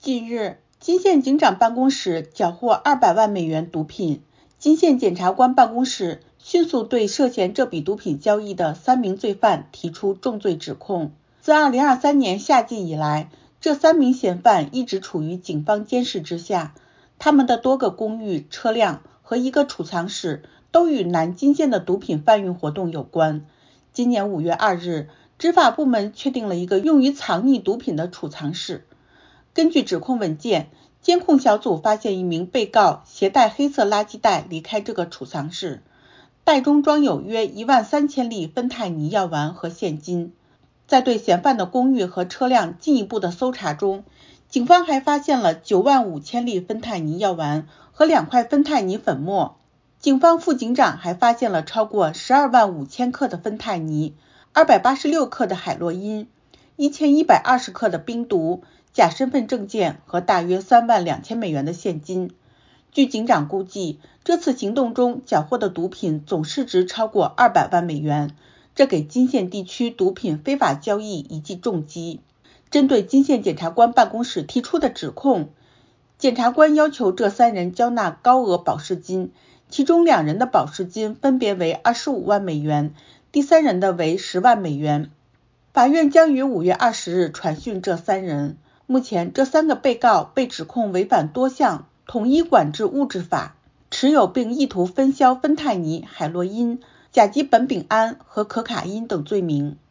近日，金县警长办公室缴获200万美元毒品。金县检察官办公室迅速对涉嫌这笔毒品交易的3名罪犯提出重罪指控。自2023年夏季以来，这3名嫌犯一直处于警方监视之下，他们的多个公寓、车辆和一个储藏室都与南金县的毒品贩运活动有关。今年5月2日，执法部门确定了一个用于藏匿毒品的储藏室。根据指控文件，监控小组发现一名被告携带黑色垃圾袋离开这个储藏室，袋中装有约13000粒芬太尼药丸和现金。在对嫌犯的公寓和车辆进一步的搜查中，警方还发现了95000粒芬太尼药丸和2块芬太尼粉末。警方副警长还发现了超过125000克的芬太尼、286克的海洛因、1120克的冰毒、假身份证件和大约32000美元的现金。据警长估计，这次行动中缴获的毒品总市值超过200万美元，这给金县地区毒品非法交易一记重击。针对金县检察官办公室提出的指控，检察官要求这3人交纳高额保释金，其中2人的保释金分别为25万美元，第3人的为10万美元。法院将于5月20日传讯这3人。目前，这3个被告被指控违反多项统一管制物质法、持有并意图分销芬太尼、海洛因、甲基苯丙胺和可卡因等罪名。